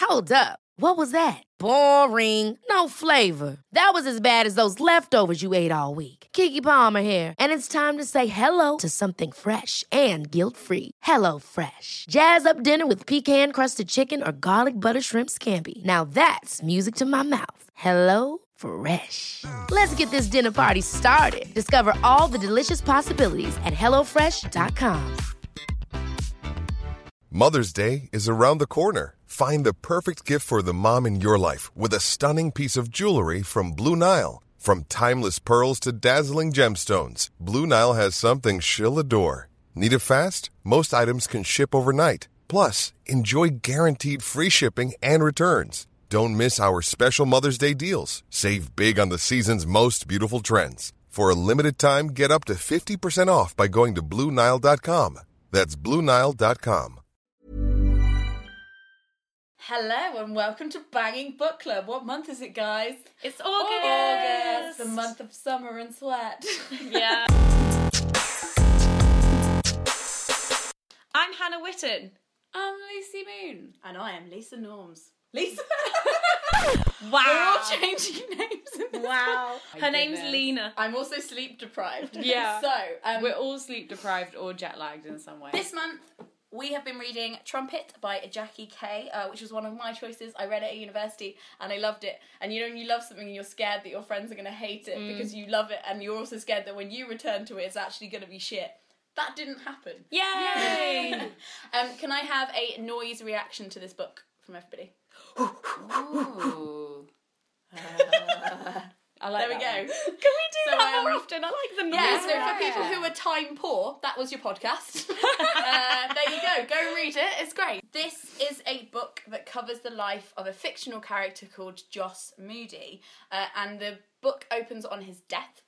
Hold up. What was that? Boring. No flavor. That was as bad as those leftovers you ate all week. Keke Palmer here, and it's time to say hello to something fresh and guilt-free. Hello Fresh. Jazz up dinner with pecan-crusted chicken or garlic butter shrimp scampi. Now that's music to my mouth. Hello Fresh. Let's get this dinner party started. Discover all the delicious possibilities at hellofresh.com. Mother's Day is around the corner. Find the perfect gift for the mom in your life with a stunning piece of jewelry from Blue Nile. From timeless pearls to dazzling gemstones, Blue Nile has something she'll adore. Need it fast? Most items can ship overnight. Plus, enjoy guaranteed free shipping and returns. Don't miss our special Mother's Day deals. Save big on the season's most beautiful trends. For a limited time, get up to 50% off by going to BlueNile.com. That's BlueNile.com. Hello and welcome to Banging Book Club. What month is it, guys? It's August. The month of summer and sweat. Yeah. I'm Hannah Witten. I'm Lucy Moon. And I am Lisa Norms. Lisa? Wow. We're all changing names in this Wow. book. Her name's Lena. I'm also sleep deprived. Yeah. So, we're all sleep deprived or jet lagged in some way. this month we have been reading Trumpet by Jackie Kay, which was one of my choices. I read it at university and I loved it. And you know, when you love something and you're scared that your friends are going to hate it because you love it, and you're also scared that when you return to it, it's actually going to be shit. That didn't happen. Yay! Can I have a noise reaction to this book from everybody? Ooh. I like There we go. that one. Can we do So, that more often? I like the noise. Yeah, so for people who are time poor, that was your podcast. There you go. Go read it. It's great. This is a book that covers the life of a fictional character called Joss Moody. And the book opens on his death.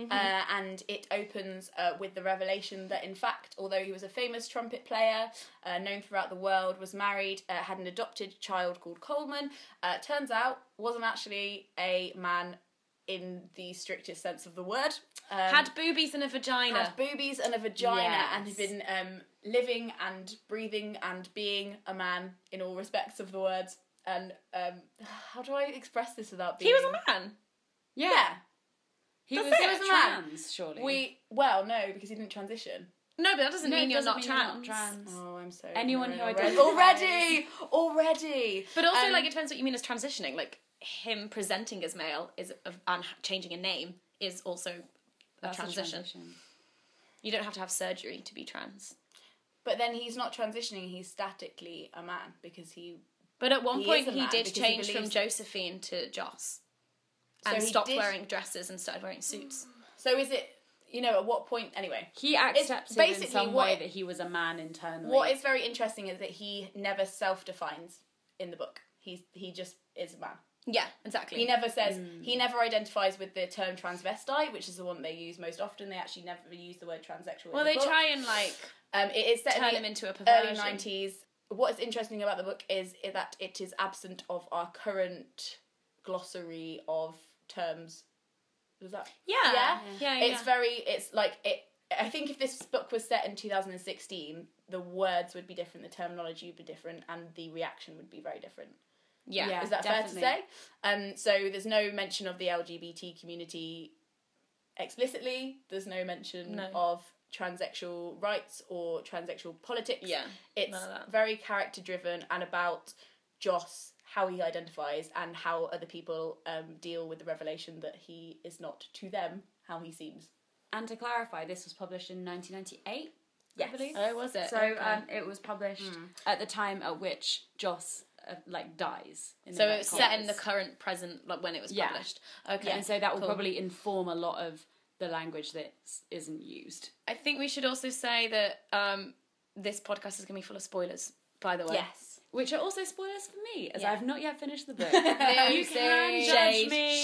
And it opens with the revelation that, in fact, although he was a famous trumpet player, known throughout the world, was married, had an adopted child called Coleman, turns out wasn't actually a man in the strictest sense of the word. Had boobies and a vagina. Had boobies and a vagina, Yes. and had been living and breathing and being a man in all respects of the word. And how do I express this without being... He was a man. Yeah. He was He was a man. trans, surely. Well, no, because he didn't transition. No, but that doesn't mean you're not trans. trans. Oh, I'm so Anyone who ignorant identifies- already. But also, it depends what you mean as transitioning. Like, him presenting as male and changing a name is also That's a transition. You don't have to have surgery to be trans. But then he's not transitioning. He's statically a man because he. But at one He point, is a he man did because he change from believes- Josephine to Joss. So And he stopped did- wearing dresses and started wearing suits. So is it? You know, at what point? Anyway, He accepted in basically some what- way that he was a man internally. what is very interesting is that he never self-defines in the book. He just is a man. Yeah, exactly. He never says, he never identifies with the term transvestite, which is the one they use most often. They actually never use the word transsexual. Well, in the they book. try and, like, It is set turn in him into a early perversion. 90s. What is interesting about the book is that it is absent of our current glossary of terms. Is that? Yeah. It's like, I think if this book was set in 2016, the words would be different, the terminology would be different, and the reaction would be very different. Yeah. Is that definitely. fair to say? So there's no mention of the LGBT community explicitly. There's no mention of transsexual rights or transsexual politics. Yeah, It's none of that. very character driven and about Joss, how he identifies and how other people deal with the revelation that he is not to them how he seems. And to clarify, this was published in 1998, Yes. I believe. Oh, was it? So Okay. it was published at the time at which Joss dies. So inverted it's set in commas. the current present, like when it was Yeah. published. Okay. And so that will cool. probably inform a lot of the language that isn't used. I think we should also say that this podcast is going to be full of spoilers, by the way. Yes. Which are also spoilers for me, as Yeah. I've not yet finished the book. You can judge me.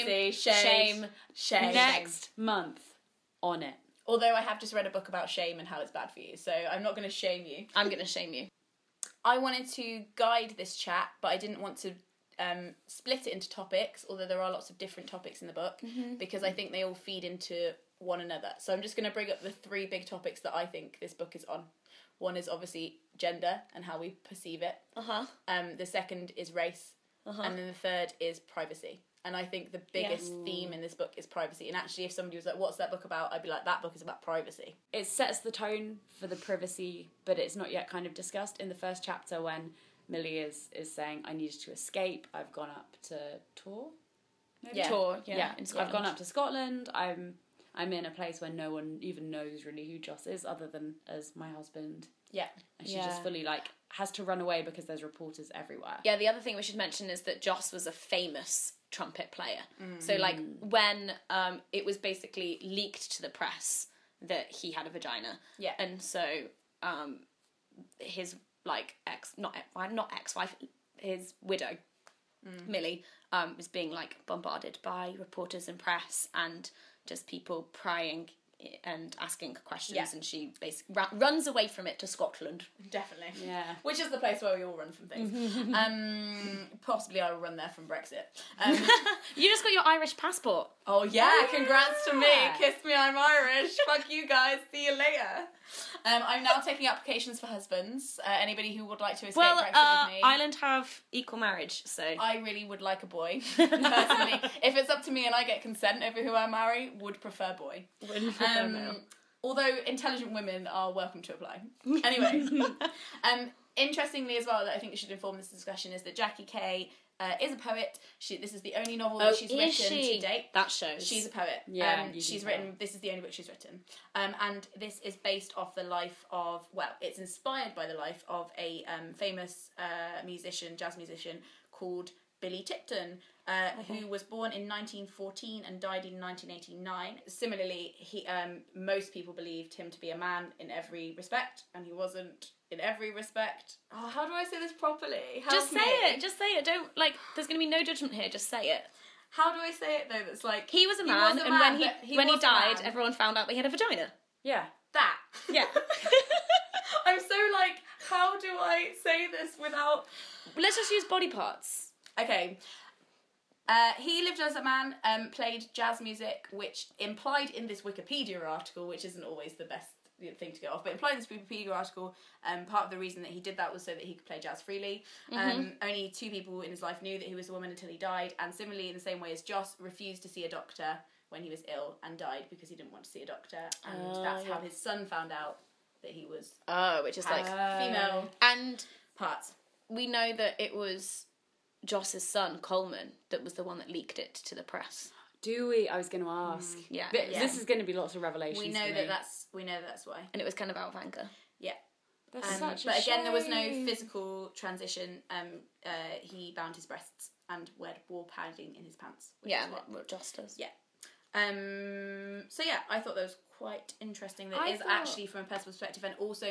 Shame. Next month on it. Although I have just read a book about shame and how it's bad for you, so I'm not going to shame you. I'm going to shame you. I wanted to guide this chat, but I didn't want to split it into topics, although there are lots of different topics in the book, because I think they all feed into one another. So I'm just going to bring up the three big topics that I think this book is on. One is obviously gender and how we perceive it. The second is race. And then the third is privacy. And I think the biggest theme in this book is privacy. And actually, if somebody was like, what's that book about? I'd be like, that book is about privacy. It sets the tone for the privacy, but it's not yet kind of discussed. In the first chapter, when Millie is saying, I needed to escape, I've gone up to Tor. Maybe? Yeah. Tour, Yeah, in Scotland. I've gone up to Scotland. I'm in a place where no one even knows really who Joss is, other than as my husband. Yeah. And she just fully, like, has to run away because there's reporters everywhere. Yeah, the other thing we should mention is that Joss was a famous trumpet player. So, like, when it was basically leaked to the press that he had a vagina. Yeah. And so his, like, not ex-wife, his widow, Millie, was being, like, bombarded by reporters and press and just people prying and asking questions, and she basically runs away from it to Scotland. Definitely. Yeah. Which is the place where we all run from things. Possibly I will run there from Brexit. You just got your Irish passport. Oh yeah, congrats to me. Kiss me, I'm Irish. Fuck you guys. See you later. I'm now taking applications for husbands. Anybody who would like to escape Brexit with me. Ireland have equal marriage, so... I really would like a boy, personally. If it's up to me and I get consent over who I marry, would prefer boy. Although intelligent women are welcome to apply. Anyway, interestingly as well, that I think we should inform this discussion is that Jackie Kay is a poet. This is the only novel that she's written to date. That shows. She's a poet. Yeah, this is the only book she's written. And this is based off the life of, it's inspired by the life of a famous jazz musician called Billy Tipton, who was born in 1914 and died in 1989. Similarly, most people believed him to be a man in every respect, and he wasn't in every respect. Oh, how do I say this properly? Just say it. Just say it. Don't, like, there's going to be no judgment here. Just say it. How do I say it, though, that's like... He was a man, and when he died, everyone found out that he had a vagina. Yeah. That. Yeah. I'm so, like, how do I say this without... Let's just use body parts. Okay. He lived as a man, played jazz music, which implied in this Wikipedia article, which isn't always the best thing to get off, but implied in this Wikipedia article, part of the reason that he did that was so that he could play jazz freely. Only 2 people in his life knew that he was a woman until he died, and similarly, in the same way as Joss, refused to see a doctor when he was ill and died because he didn't want to see a doctor, and that's how his son found out that he was... which is like... female And parts. we know that it was Joss's son, Coleman, that was the one that leaked it to the press. Do we? I was going to ask. Yeah. But this is going to be lots of revelations. We know that's why. And it was kind of out of anger. Yeah. That's such a but again, there was no shame. physical transition. He bound his breasts and wore padding in his pants. Yeah, what Joss does. Yeah. So yeah, I thought that was quite interesting. That is actually from a personal perspective and also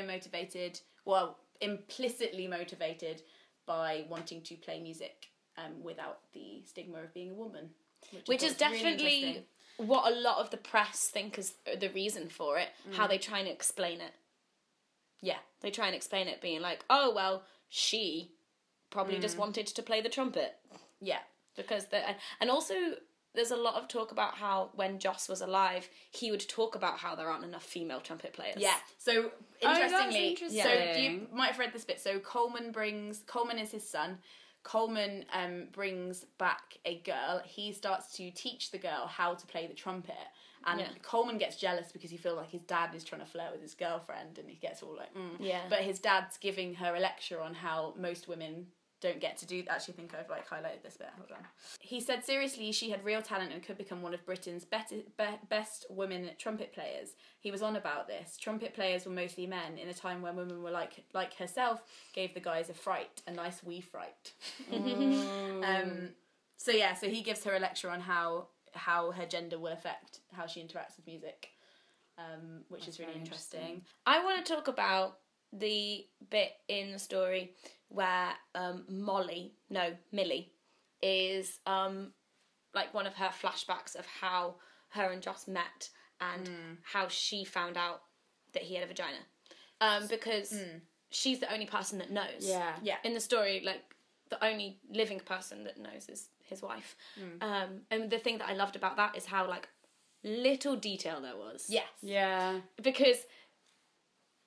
implicitly motivated by wanting to play music without the stigma of being a woman. Which is definitely really what a lot of the press think is the reason for it, how they try and explain it. Yeah. They try and explain it being like, oh, well, she probably just wanted to play the trumpet. Yeah. Because and also there's a lot of talk about how when Joss was alive, he would talk about how there aren't enough female trumpet players. Yeah. So interestingly, interesting. so you might have read this bit. So Coleman is his son. Coleman brings back a girl. He starts to teach the girl how to play the trumpet. And Coleman gets jealous because he feels like his dad is trying to flirt with his girlfriend, and he gets all like, Yeah. But his dad's giving her a lecture on how most women don't get to do that. Actually, I think I've highlighted this bit. Hold on. He said, seriously, she had real talent and could become one of Britain's best women trumpet players. He was on about this. Trumpet players were mostly men in a time when women were like herself, gave the guys a nice wee fright. So he gives her a lecture on how her gender will affect how she interacts with music, which is really interesting. I want to talk about the bit in the story where Millie is like one of her flashbacks of how her and Joss met and how she found out that he had a vagina, because she's the only person that knows. Yeah. In the story, like the only living person that knows is his wife. And the thing that I loved about that is how like little detail there was. Yes. Yeah. Because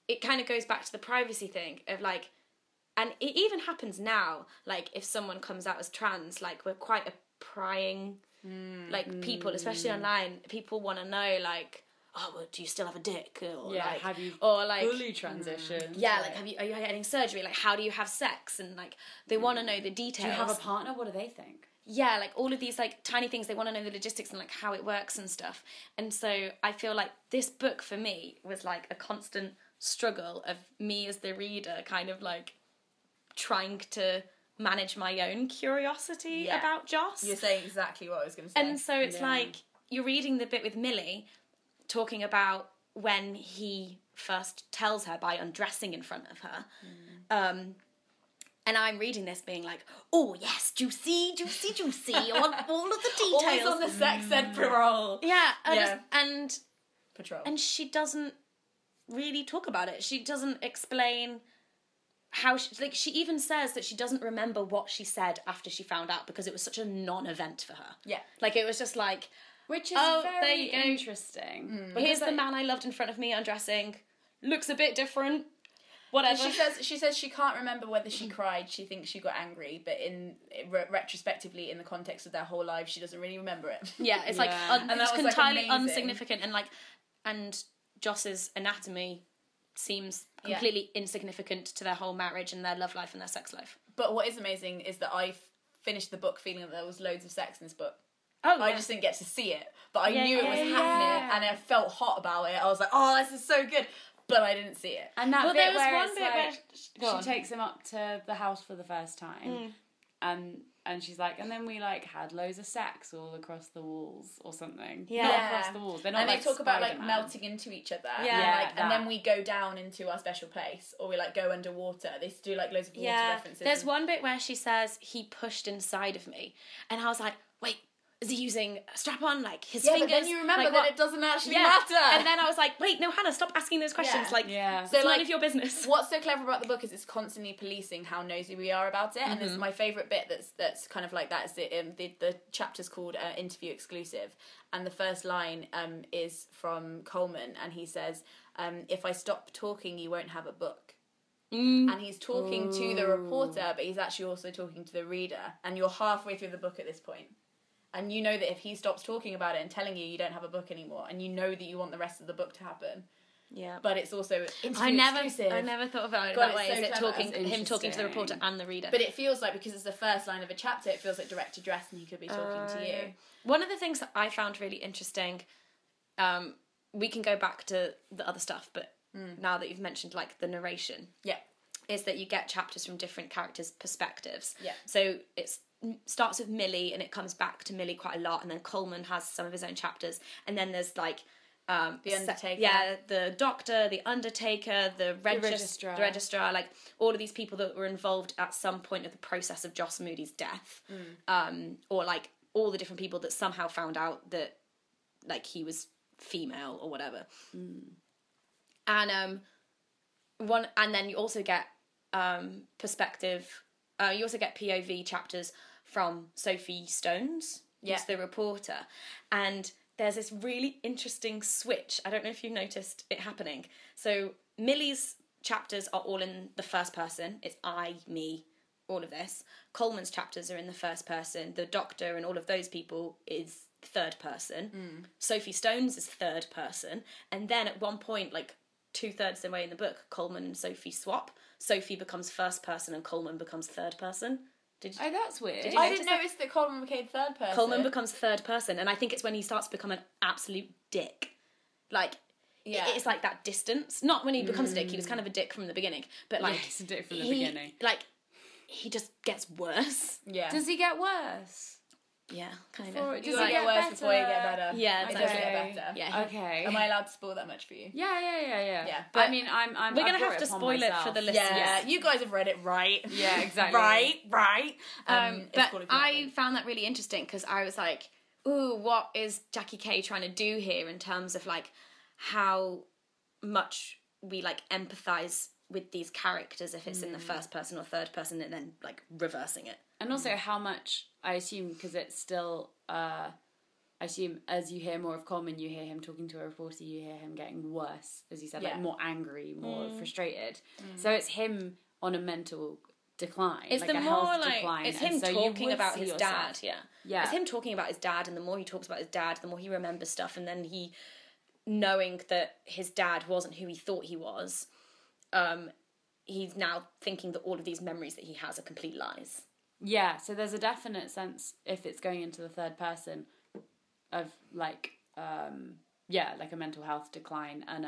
it kind of goes back to the privacy thing of like, and it even happens now, like if someone comes out as trans, like we're quite a prying, like people, especially online, people want to know like, oh, well, do you still have a dick? Or like, have you or like fully transitioned? Yeah, like are you getting surgery? Like how do you have sex? And like they want to know the details. Do you have a partner? What do they think? Yeah, like all of these like tiny things, they want to know the logistics and like how it works and stuff. And so I feel like this book for me was like a constant struggle of me as the reader kind of like trying to manage my own curiosity about Joss. You're saying exactly what I was going to say. And so it's like you're reading the bit with Millie talking about when he first tells her by undressing in front of her. And I'm reading this being like, oh yes, juicy, all of the details. Always on the sex ed parole. Yeah, Yeah. Patrol. And she doesn't really talk about it. She doesn't explain how she even says that she doesn't remember what she said after she found out because it was such a non-event for her. Yeah. Like it was just like, Which is there very you go. interesting. Here's the man I loved in front of me undressing. Looks a bit different. Whatever. She says she can't remember whether she cried. She thinks she got angry, but retrospectively, in the context of their whole lives, she doesn't really remember it. Yeah, it's like And that it's was, like, entirely amazing. insignificant, and Joss's anatomy seems completely insignificant to their whole marriage and their love life and their sex life. But what is amazing is that I finished the book feeling that there was loads of sex in this book. Oh, I just didn't get to see it, but I knew it was happening, and I felt hot about it. I was like, "Oh, this is so good," but I didn't see it. And that Well, bit there was where one it's bit like, where- she takes him up to the house for the first time, and she's like, and then we like had loads of sex all across the walls or something. Yeah. Not across the walls. They're not And like they talk about like Spider-Man. melting into each other. Yeah. And then we go down into our special place, or we like go underwater. They do like loads of water references. There's one bit where she says he pushed inside of me, and I was like, wait, is he using a strap-on? Like his fingers? but then you remember like, that what? it doesn't actually Yeah. matter. And then I was like, wait, no, Hannah, stop asking those questions. Yeah. Like, Yeah. it's So, none like, of your business. What's so clever about the book is it's constantly policing how nosy we are about it, and this is my favourite bit that's kind of like that is the chapter's called Interview Exclusive, and the first line is from Coleman, and he says, if I stop talking, you won't have a book. And he's talking to the reporter, but he's actually also talking to the reader, and you're halfway through the book at this point. And you know that if he stops talking about it and telling you you don't have a book anymore, and you know that you want the rest of the book to happen, Yeah. but it's also I exclusive. never thought about it God, that way. it's Is so it clever. talking That's him talking to the reporter interesting. and the reader? But it feels like, because it's the first line of a chapter, it feels like direct address, and he could be talking to you. One of the things that I found really interesting, we can go back to the other stuff, but now that you've mentioned like the narration, Yeah. is that you get chapters from different characters' perspectives. Yeah. So it starts with Millie and it comes back to Millie quite a lot, and then Coleman has some of his own chapters, and then there's like The Undertaker. the doctor, the Undertaker, the registrar, like all of these people that were involved at some point of the process of Joss Moody's death, or like all the different people that somehow found out that like he was female or whatever, and then you also get perspective. You also get POV chapters from Sophie Stones, who's the reporter, and there's this really interesting switch. I don't know if you've noticed it happening. So Millie's chapters are all in the first person. It's I, me, all of this. Coleman's chapters are in the first person. The doctor and all of those people is third person. Sophie Stones is third person. And then at one point, like 2/3 of the way in the book, Coleman and Sophie swap. Sophie becomes first person and Coleman becomes third person. Oh, that's weird. Did you I notice didn't notice that Coleman became third person. Coleman becomes third person, and I think it's when he starts to become an absolute dick. Like, it's like that distance. Not when he becomes a dick, he was kind of a dick from the beginning, but like... he's a dick from the beginning. Like, he just gets worse. Yeah. Does he get worse? Yeah, kind Or of. does You he get get worse better? before you get better. Yeah, It it's does okay. get better. Yeah. Okay. Am I allowed to spoil that much for you? Yeah. Yeah. But I mean, I'm We're I've going to brought have to upon spoil it for myself. the listeners. Yeah, you guys have read it, right? Yeah, exactly. Right. It's But called If You I Haven't. found that really interesting because I was like, ooh, what is Jackie Kay trying to do here in terms of like how much we like empathise with these characters if it's in the first person or third person, and then like reversing it. And also how much, I assume, because it's still I assume as you hear more of Coleman, you hear him talking to a reporter, you hear him getting worse, as you said, like more angry, more frustrated. So it's him on a mental decline. It's like the a more health like decline. it's And him so you talking would about see his yourself. dad. Yeah, it's him talking about his dad, and the more he talks about his dad, the more he remembers stuff, and then he knowing that his dad wasn't who he thought he was. He's now thinking that all of these memories that he has are complete lies. Yeah, so there's a definite sense, if it's going into the third person, of like, like a mental health decline and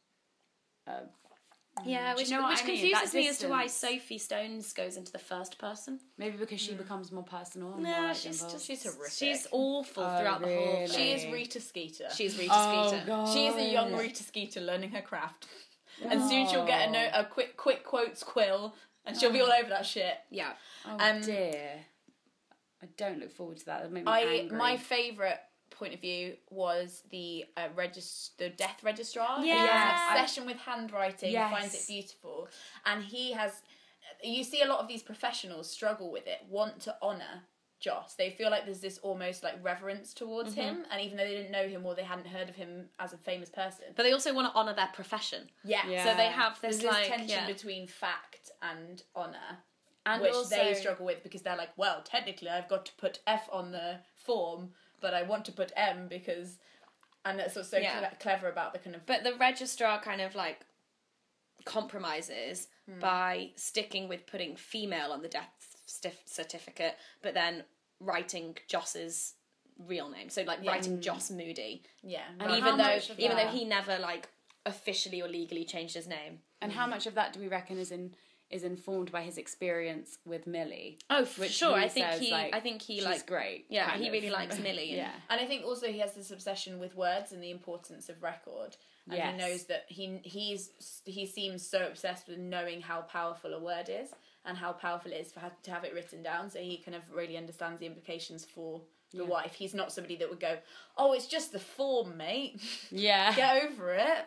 Yeah, which you know what I mean? confuses That me as to why distance. Sophie Stones goes into the first person. maybe because she becomes more personal. And more, No, like, she's involved. just She's horrific. She's awful throughout the whole really? thing. She is Rita Skeeter. She's Rita Oh, Skeeter. God. She is a young Rita Skeeter learning her craft. And soon she'll get a quick quotes quill, and she'll be all over that shit. Yeah. Oh dear. I don't look forward to that. That made me angry. My favourite point of view was the death registrar. Yeah. He has an obsession with handwriting. Yes. Finds it beautiful, and he has. You see a lot of these professionals struggle with it. Want to honour Joss. They feel like there's this almost like reverence towards him, and even though they didn't know him or they hadn't heard of him as a famous person, But they also want to honour their profession. yeah. Yeah. So they have There's this this like tension between fact and honour. and Which also, they struggle with because they're like, well, technically I've got to put F on the form, but I want to put M because... And that's what's so clever about the kind of... But the registrar kind of like compromises by sticking with putting female on the death certificate, but then writing Joss's real name. So like writing Joss Moody. Yeah. And Even though that- he never like officially or legally changed his name. And how much of that do we reckon is informed by his experience with Millie? Oh, for Which sure. he I think says, he like, he she's like great. Yeah, kind he of. really likes Millie. Yeah. And I think also he has this obsession with words and the importance of record. And Yes. he knows that he seems so obsessed with knowing how powerful a word is and how powerful it is to have it written down. So he kind of really understands the implications for the wife. He's not somebody that would go, oh, it's just the form, mate. Yeah. Get over it.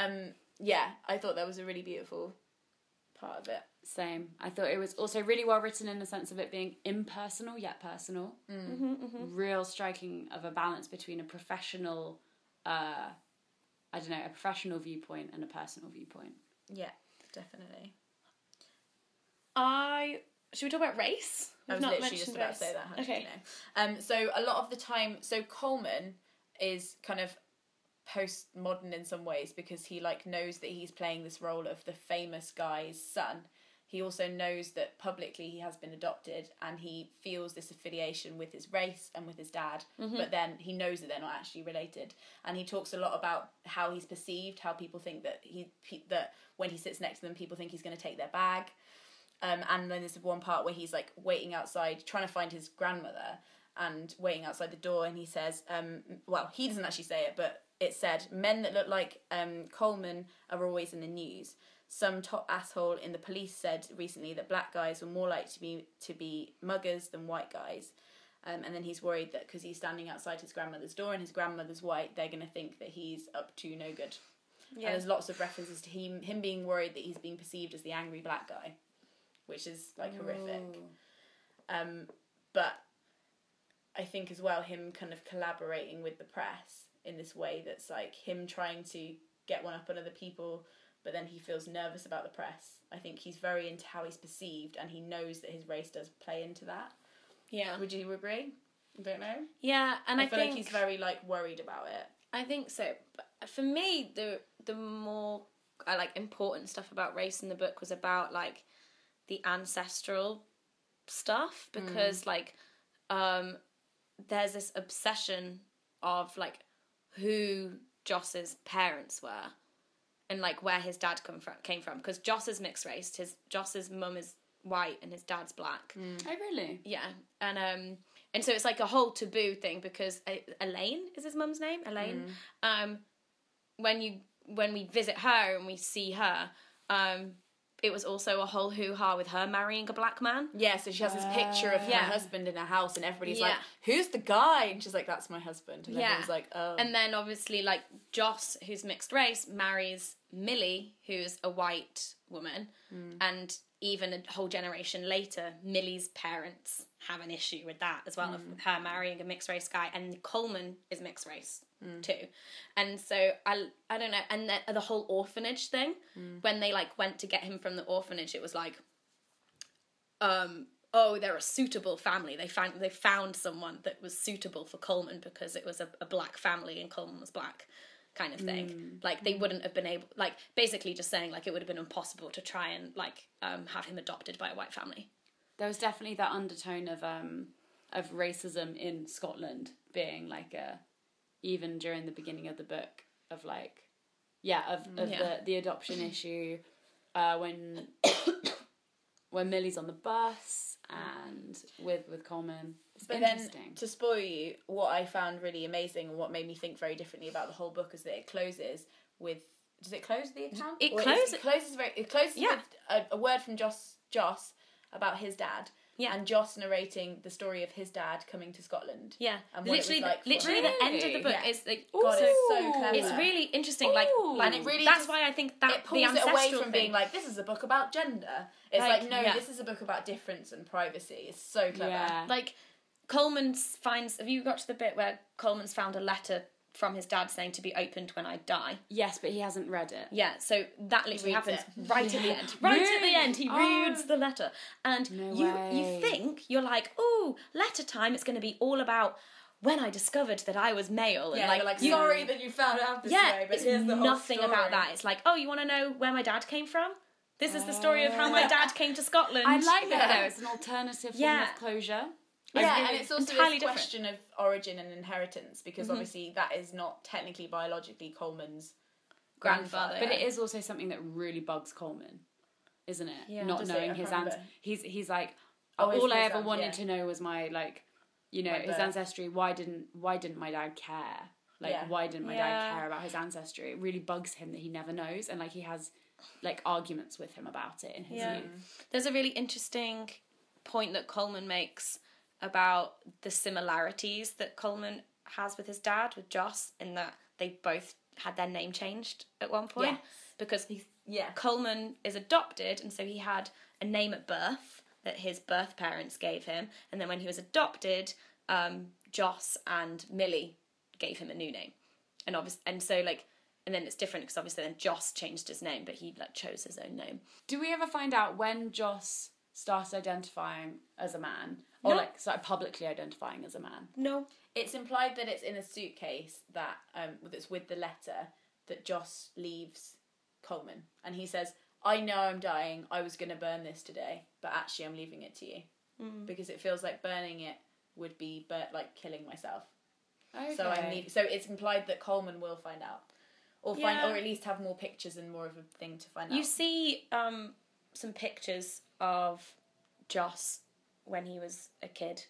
I thought that was a really beautiful part of it. Same. I thought it was also really well written in the sense of it being impersonal yet personal. Real striking of a balance between a professional, a professional viewpoint and a personal viewpoint. Yeah, definitely. Should we talk about race? I was literally just about to say that. Okay. So a lot of the time, Coleman is kind of postmodern in some ways because he like knows that he's playing this role of the famous guy's son. He also knows that publicly he has been adopted and he feels this affiliation with his race and with his dad, but then he knows that they're not actually related. And he talks a lot about how he's perceived, how people think that that when he sits next to them, people think he's going to take their bag. And then there's one part where he's like waiting outside, trying to find his grandmother and waiting outside the door. And he says, he doesn't actually say it, but it said, men that look like Coleman are always in the news. Some top asshole in the police said recently that black guys were more likely to be muggers than white guys. And then he's worried that because he's standing outside his grandmother's door and his grandmother's white, they're going to think that he's up to no good. Yeah. And there's lots of references to him being worried that he's being perceived as the angry black guy, which is like horrific. But I think as well him kind of collaborating with the press in this way that's like him trying to get one up on other people, but then he feels nervous about the press. I think he's very into how he's perceived and he knows that his race does play into that. Yeah. Would you agree? I don't know. Yeah, and I feel think like he's very like worried about it. I think so. But for me, the more important stuff about race in the book was about like the ancestral stuff because there's this obsession of like who Joss's parents were and like where his dad came from because Joss is mixed race. Joss's mum is white and his dad's black. Oh, really? Yeah, and so it's like a whole taboo thing because Elaine is his mum's name. Elaine. When we visit her and we see her, it was also a whole hoo-ha with her marrying a black man. Yeah, so she has this picture of her husband in her house and everybody's Yeah. like, who's the guy? And she's like, that's my husband. And everyone's like, oh. And then obviously like Joss, who's mixed race, marries Millie, who's a white woman. And even a whole generation later, Millie's parents have an issue with that as well, of her marrying a mixed race guy, and Coleman is mixed race too. And so I don't know, and the whole orphanage thing, when they like went to get him from the orphanage, it was like, oh, they're a suitable family. They found someone that was suitable for Coleman because it was a black family and Coleman was black, kind of thing. Like, they wouldn't have been able, like, basically just saying, like, it would have been impossible to try and, like, have him adopted by a white family. There was definitely that undertone of racism in Scotland being, like, even during the beginning of the book, of, like, the adoption issue, when Millie's on the bus and with Coleman. It's interesting. Then, to spoil you, what I found really amazing and what made me think very differently about the whole book is that it closes with... Does it close the account? It closes with a word from Joss about his dad. Yeah. And Joss narrating the story of his dad coming to Scotland. Yeah. And what literally, it was like literally the end of the book is like, God, it's so clever. it's really interesting. Like, and it really that's why I think that it pulls the it away ancestral from thing, being like, this is a book about gender. It's Like, no, yeah. this is a book about difference and privacy. It's so clever. Yeah. like Coleman finds. Have you got to the bit where Coleman's found a letter from his dad saying to be opened when I die? Yes, but he hasn't read it. Yeah, so that literally reads happens it. right at the end. Right at the end, he Oh. reads the letter, and you way. think you're like, oh, letter time. It's going to be all about when I discovered that I was male, and Yeah, like you're sorry that you found out this way, but it's here's the whole nothing story. about that. It's like, oh, you want to know where my dad came from? This is the story of how my dad came to Scotland. I like that though. It's an alternative form Yeah. of closure. Yeah, and it's also entirely this different. question of origin and inheritance, because obviously that is not technically biologically Coleman's grandfather. But it is also something that really bugs Coleman, isn't it? Yeah. Not Does it? knowing I his can't remember. he's like, Oh, all I his ever dad, wanted yeah. to know was my, like, you know, My his birth. ancestry. Why didn't my dad care? Like, Yeah. why didn't my Yeah. dad care about his ancestry? It really bugs him that he never knows, and like he has like arguments with him about it in his youth. There's a really interesting point that Coleman makes about the similarities that Coleman has with his dad, with Joss, in that they both had their name changed at one point. Yes. Because Yeah. Coleman is adopted, and so he had a name at birth that his birth parents gave him, and then when he was adopted, Joss and Millie gave him a new name, and then it's different because obviously then Joss changed his name, but he like chose his own name. Do we ever find out when Joss started identifying as a man, or No. like started publicly identifying as a man? No. It's implied that it's in a suitcase that that's with the letter that Joss leaves Coleman, and he says, "I know I'm dying. I was going to burn this today, but actually I'm leaving it to you because it feels like burning it would be like killing myself. Okay. So it's implied that Coleman will find out, or or at least have more pictures and more of a thing to find out. You see some pictures of Joss when he was a kid,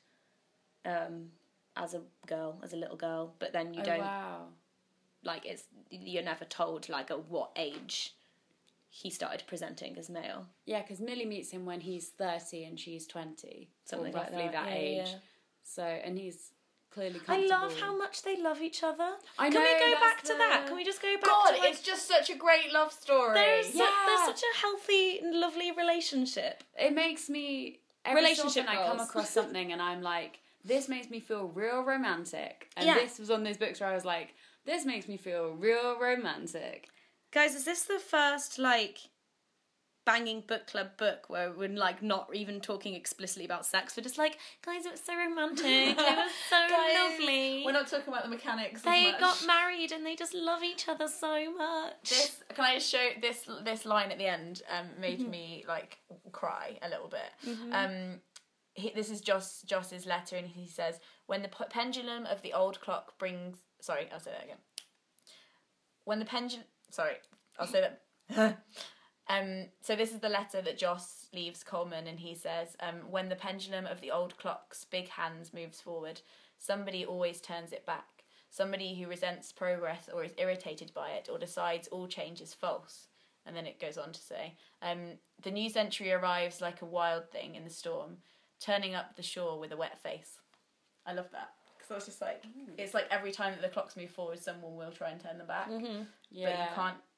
as a little girl, but then you don't Wow. like you're never told like at what age he started presenting as male. Yeah, because Millie meets him when he's 30 and she's 20. Something or like roughly that, yeah, age. yeah. So, and he's clearly I comfortable. love how much they love each other. I Can we know, go that's back to that? Can we just go back God, to like, it's just such a great love story. there's Yeah. such a healthy and lovely relationship. It makes me... Every so Relationship often I come goals. across something and I'm like, this makes me feel real romantic. And Yeah. this was one of those books where I was like, this makes me feel real romantic. Guys, is this the first like banging book club book where we're like not even talking explicitly about sex? We're just like, guys, it was so romantic. It was so lovely. We're not talking about the mechanics. They as much. got married and they just love each other so much. Can I just show this line at the end? Made me like cry a little bit. This is Joss's letter, and he says, "When the pendulum of the old clock brings." Sorry, I'll say that again. When the pendulum. Sorry, I'll say that. So this is the letter that Joss leaves Coleman, and he says, "When the pendulum of the old clock's big hands moves forward, somebody always turns it back. Somebody who resents progress or is irritated by it or decides all change is false." And then it goes on to say, "The new century arrives like a wild thing in the storm, turning up the shore with a wet face." I love that. Because I was just like, it's like every time that the clocks move forward, someone will try and turn them back. Yeah. But you can't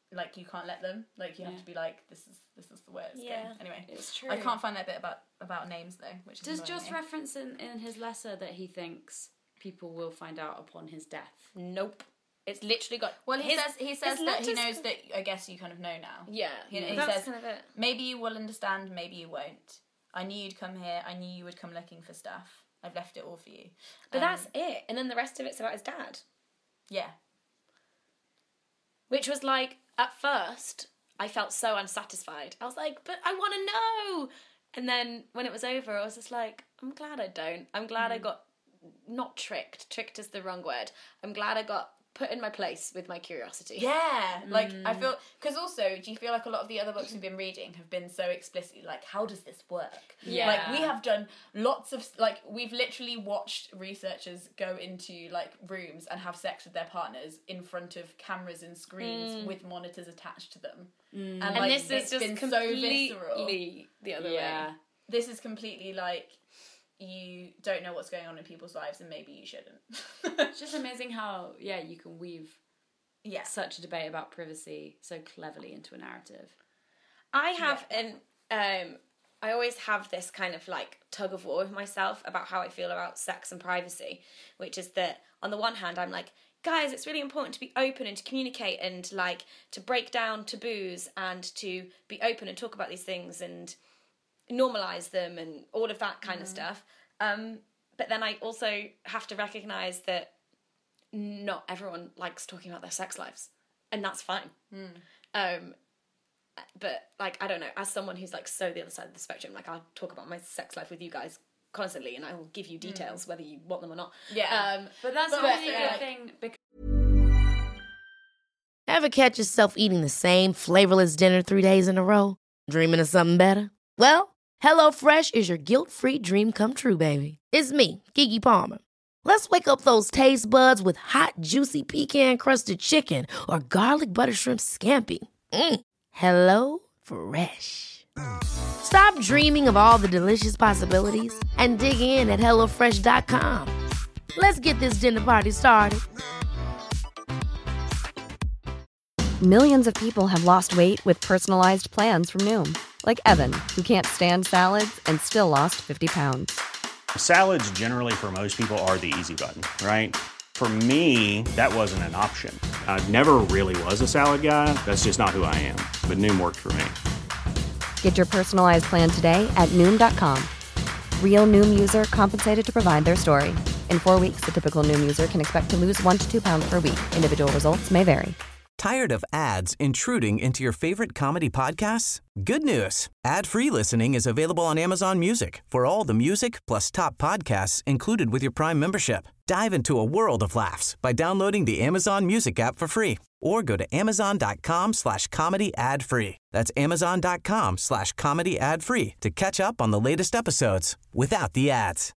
like, you can't let them. Like, you have to be like, this is the way it's going. Anyway, it's true. I can't find that bit about names though. Which Does is Joss reference in his letter that he thinks people will find out upon his death? Nope. It's literally got. Well, he says his that he letters- knows that. I guess you kind of know now. Yeah, He that's says, kind of it. maybe you will understand, maybe you won't. I knew you'd come here. I knew you would come looking for stuff. I've left it all for you. But that's it, and then the rest of it's about his dad. Yeah. Which was like, at first, I felt so unsatisfied. I was like, but I want to know! And then when it was over, I was just like, I'm glad I don't. I'm glad I got, not tricked. Tricked is the wrong word. I'm glad I got put in my place with my curiosity. Yeah, like, I feel... Because also, do you feel like a lot of the other books we've been reading have been so explicitly, like, how does this work? Yeah. Like, we have done lots of... Like, we've literally watched researchers go into, like, rooms and have sex with their partners in front of cameras and screens with monitors attached to them. And, like, And this is it's just been completely so visceral. the other way. This is completely, like... You don't know what's going on in people's lives, and maybe you shouldn't. It's just amazing how, you can weave such a debate about privacy so cleverly into a narrative. I have I always have this kind of like tug of war with myself about how I feel about sex and privacy, which is that on the one hand I'm like, guys, it's really important to be open and to communicate and like to break down taboos and to be open and talk about these things and normalize them and all of that kind of stuff. But then I also have to recognize that not everyone likes talking about their sex lives, and that's fine. But like, I don't know, as someone who's like so the other side of the spectrum, like I'll talk about my sex life with you guys constantly and I will give you details whether you want them or not. But that's a really good thing because Ever catch yourself eating the same flavorless dinner 3 days in a row? Dreaming of something better? Well, HelloFresh is your guilt-free dream come true, baby. It's me, Keke Palmer. Let's wake up those taste buds with hot, juicy pecan-crusted chicken or garlic butter shrimp scampi. Hello Fresh. Stop dreaming of all the delicious possibilities and dig in at HelloFresh.com. Let's get this dinner party started. Millions of people have lost weight with personalized plans from Noom. Like Evan, who can't stand salads and still lost 50 pounds. Salads generally for most people are the easy button, right? For me, that wasn't an option. I never really was a salad guy. That's just not who I am. But Noom worked for me. Get your personalized plan today at Noom.com. Real Noom user compensated to provide their story. In 4 weeks, the typical Noom user can expect to lose 1 to 2 pounds per week. Individual results may vary. Tired of ads intruding into your favorite comedy podcasts? Good news. Ad-free listening is available on Amazon Music for all the music plus top podcasts included with your Prime membership. Dive into a world of laughs by downloading the Amazon Music app for free or go to amazon.com/comedy ad-free. That's amazon.com/comedy ad-free to catch up on the latest episodes without the ads.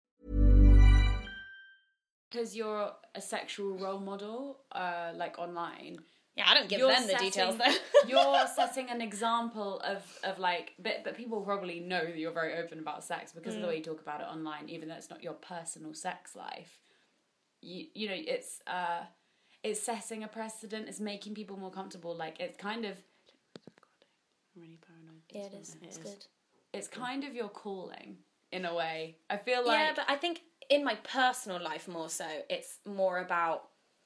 because you're a sexual role model, like online. Yeah, I don't give them the details though. You're setting an example of like, but people probably know that you're very open about sex because of the way you talk about it online, even though it's not your personal sex life. You know, it's setting a precedent. It's making people more comfortable. Like it's kind of. I'm really paranoid. Yeah, it is. It's good. It's kind of your calling in a way. I feel like yeah, but I think in my personal life more so, it's more about.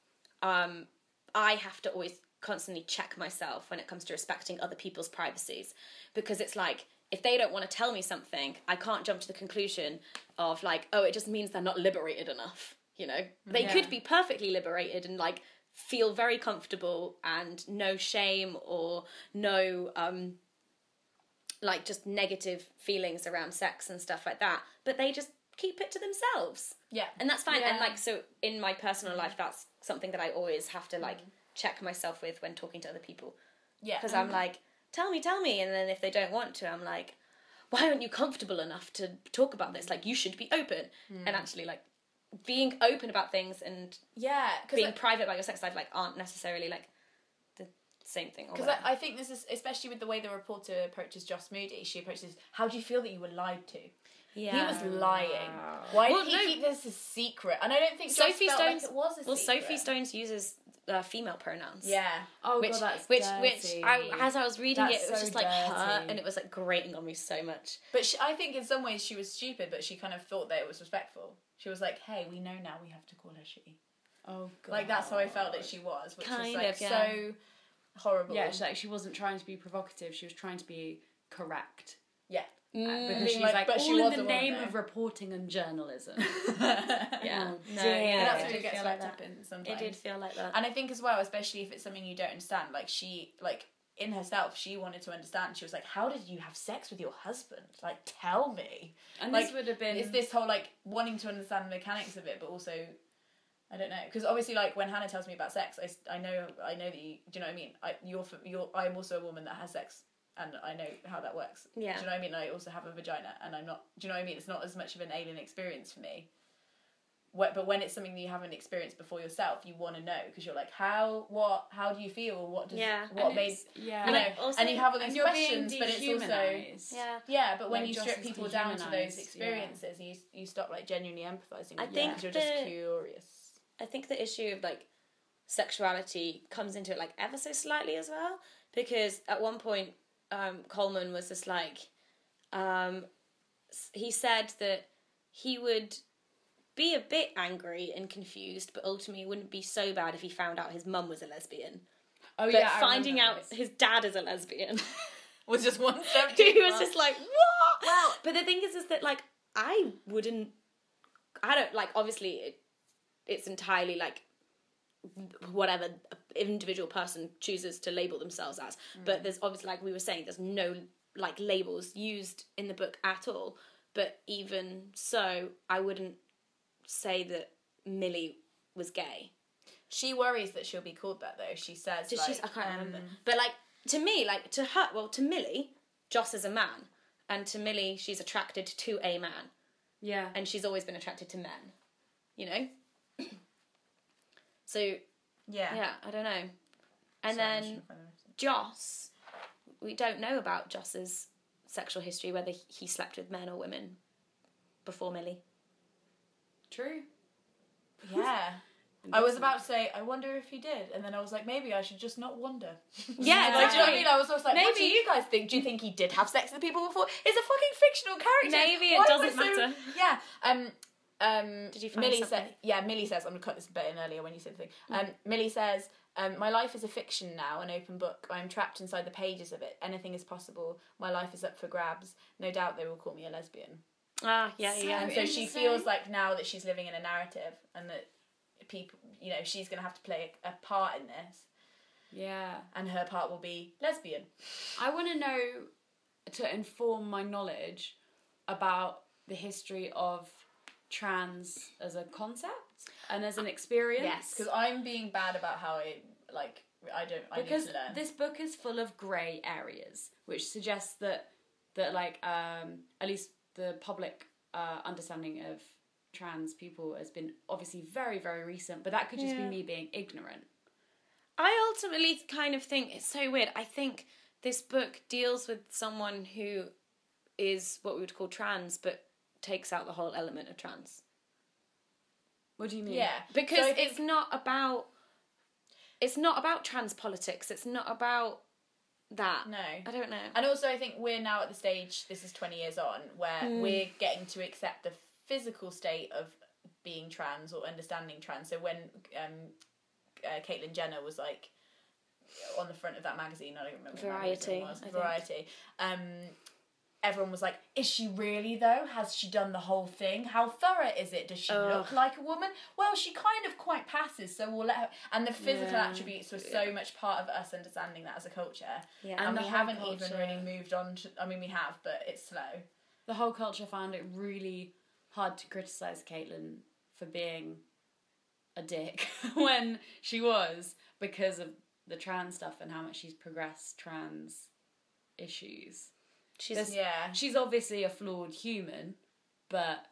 I have to always constantly check myself when it comes to respecting other people's privacies, because it's like, if they don't want to tell me something, I can't jump to the conclusion of like, oh, it just means they're not liberated enough, you know? They could be perfectly liberated and like feel very comfortable and no shame or no like just negative feelings around sex and stuff like that, but they just keep it to themselves. Yeah. And that's fine. And like, so in my personal life, that's something that I always have to like check myself with when talking to other people. Yeah. Because I'm like, tell me. And then if they don't want to, I'm like, why aren't you comfortable enough to talk about this? Like, you should be open. And actually like being open about things and yeah, being private about your sex life, like aren't necessarily like same thing. Because I think this is, especially with the way the reporter approaches Joss Moody, she approaches, how do you feel that you were lied to? Yeah. He was lying. Why did he keep this a secret? And I don't think Joss felt like it was a secret. Well, Sophie Stones uses female pronouns. Yeah. Oh, which, God, that's which dirty. as I was reading That's it was so just like hurt, dirty. and it was like grating on me so much. But I think in some ways she was stupid, but she kind of thought that it was respectful. She was like, hey, we know now we have to call her she. Oh, God. Like, that's how I felt that she was, which Kind was like of, yeah. so horrible. Yeah, she wasn't trying to be provocative. She was trying to be correct. Yeah. Because she's like, like, but all she in was the a name woman, of though. reporting and journalism. Yeah, Oh, no, dear. yeah, And that's it what did it gets feel swept like up that. in sometimes. It did feel like that. And I think as well, especially if it's something you don't understand, like she, like in herself, she wanted to understand. She was like, how did you have sex with your husband? Like, tell me. And like, this would have been... It's this whole, like, wanting to understand the mechanics of it, but also, I don't know. Because obviously, like, when Hannah tells me about sex, I know that you, do you know what I mean? I'm also a woman that has sex, and I know how that works. Yeah. Do you know what I mean? I also have a vagina, and I'm not, do you know what I mean? It's not as much of an alien experience for me. But when it's something that you haven't experienced before yourself, you want to know, because you're like, how do you feel? What does, what and made, yeah. you know, also, and you have all and these you're questions, being but it's also, dehumanised. Yeah. but when Like, you Joss strip is people down to those dehumanised, experiences, you stop like genuinely empathizing I with them, think because you're just curious. I think the issue of like sexuality comes into it like ever so slightly as well, because at one point Coleman was just like he said that he would be a bit angry and confused, but ultimately it wouldn't be so bad if he found out his mum was a lesbian. Oh, But yeah, I finding remember out this. his dad is a lesbian Was just one step too he was far. just like, what? Well, but the thing is that like I don't like, obviously it's entirely like whatever individual person chooses to label themselves as, but there's obviously, like we were saying, there's no like labels used in the book at all. But even so, I wouldn't say that Millie was gay. She worries that she'll be called that, though. She says, So like, she's, I can't remember. But like to me, like to her, well, to Millie, Joss is a man, and to Millie, she's attracted to a man. Yeah. And she's always been attracted to men, you know? So, yeah, I don't know. And then Joss, we don't know about Joss's sexual history, whether he slept with men or women before Millie. True. Yeah. I was about to say, I wonder if he did, and then I was like, maybe I should just not wonder. Yeah, Like, do you know what I mean? I was just like, what do Maybe- you guys think? Do you think he did have sex with people before? It's a fucking fictional character. Maybe it Why doesn't was matter. Yeah. Did you find Millie something? said, yeah, Millie says, I'm going to cut this bit in earlier when you said the thing. Millie says, my life is a fiction now, an open book. I am trapped inside the pages of it. Anything is possible. My life is up for grabs. No doubt they will call me a lesbian. Yeah. And so she feels like now that she's living in a narrative, and that people, you know, she's going to have to play a part in this, Yeah. and her part will be lesbian. I want to know, to inform my knowledge about the history of trans as a concept and as an experience. Yes, because I'm being bad about how I Because need to learn. this book is full of grey areas, which suggests that like at least the public understanding of trans people has been obviously very, very recent, but that could just be me being ignorant. I ultimately kind of think it's so weird. I think this book deals with someone who is what we would call trans, but takes out the whole element of trans. What do you mean? Yeah, Because so I think- it's not about trans politics. It's not about that. No. I don't know. And also, I think we're now at the stage, this is 20 years on, where we're getting to accept the physical state of being trans or understanding trans. So when Caitlyn Jenner was like on the front of that magazine, I don't remember what magazine it was, Variety. everyone was like, is she really though? Has she done the whole thing? How thorough is it? Does she look like a woman? Well, she kind of quite passes, so we'll let her. And the physical attributes were so much part of us understanding that as a culture. Yeah. And And we the whole haven't even culture- really moved on to, I mean, we have, but it's slow. The whole culture found it really hard to criticise Caitlyn for being a dick when she was, because of the trans stuff and how much she's progressed trans issues. She's obviously a flawed human, but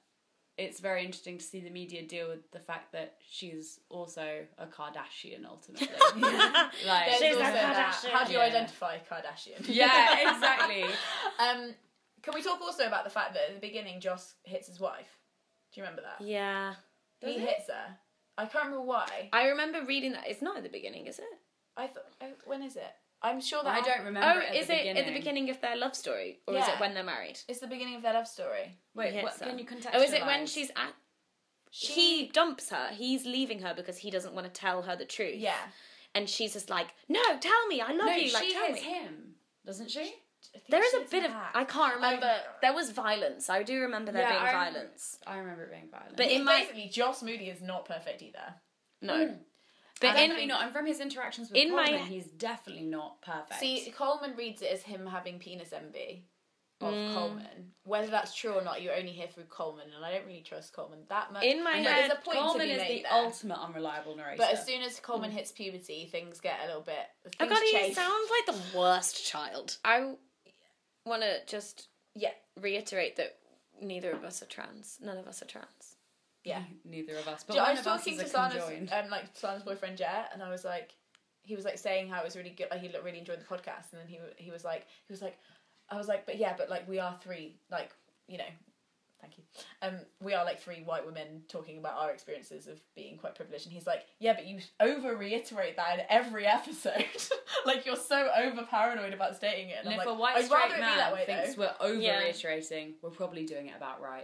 it's very interesting to see the media deal with the fact that she's also a Kardashian ultimately. Like, There's also a that. Kardashian. How do you identify Kardashian? yeah, exactly. Can we talk also about the fact that at the beginning Joss hits his wife? Do you remember that? Yeah. He hits her. I can't remember why. I remember reading that. It's not at the beginning, is it? I thought. When is it? I'm sure that I don't remember. Oh, is it at the beginning of their love story? Or is Yeah. it when they're married? It's the beginning of their love story. Wait, He what, hits her. can you contextualise? Oh, is it when she's at... He dumps her. He's leaving her because he doesn't want to tell her the truth. Yeah. And she's just like, no, tell me, I love No, you. Like, she tell hits me. him, doesn't she? There is a She's bit of... back. I can't remember. There was violence. I do remember there being I violence. I remember it being violent. But in my... Basically, Joss Moody is not perfect either. No. But definitely not. And from his interactions with in Coleman, my- he's definitely not perfect. See, Coleman reads it as him having penis envy of Coleman. Whether that's true or not, you only hear through Coleman, and I don't really trust Coleman that much. In my I know head, there's a point Coleman to be is made the there. ultimate unreliable narrator. But as soon as Coleman hits puberty, things get a little bit. Oh things god, he change. sounds like the worst child. I want to just Yeah, reiterate that neither of us are trans. None of us are trans. yeah. neither of us. But I one was of us talking is to a Sana's, conjoined. Sana's boyfriend Jet, and I was like, he was like saying how it was really good, like he really enjoyed the podcast, and then he was like, I was like, but like we are three, like, you know, thank you. We are like three white women talking about our experiences of being quite privileged, and he's like, yeah, but you over reiterate that in every episode, like you're so over paranoid about stating it. And And I'm if like, a white I'd rather straight it be that man way thinks though. we're over Yeah. reiterating, we're probably doing it about right.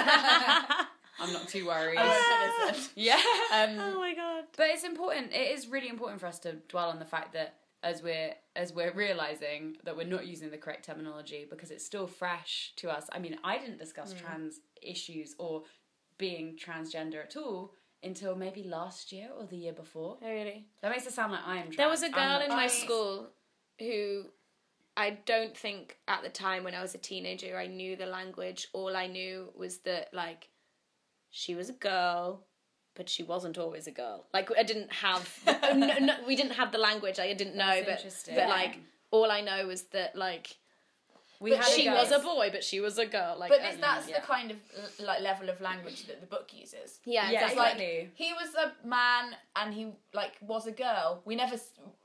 I'm not too worried. I won't put this in. Yeah. Oh my god. But it's important. It is really important for us to dwell on the fact that as we're realizing that we're not using the correct terminology because it's still fresh to us. I mean, I didn't discuss trans issues or being transgender at all until maybe last year or the year before. Oh really? That makes it sound like I am trans. There was a I'm girl not in my trans. school who I don't think at the time when I was a teenager I knew the language. All I knew was that like she was a girl, but she wasn't always a girl. Like I didn't have we didn't have the language. I didn't know, That's but interesting. like all I know was that like We had she a was girl- a boy, but she was a girl. Like But I don't that's know. the kind of like level of language that the book uses. Yeah, Yeah, exactly. Like exactly. he was a man and he like was a girl. We never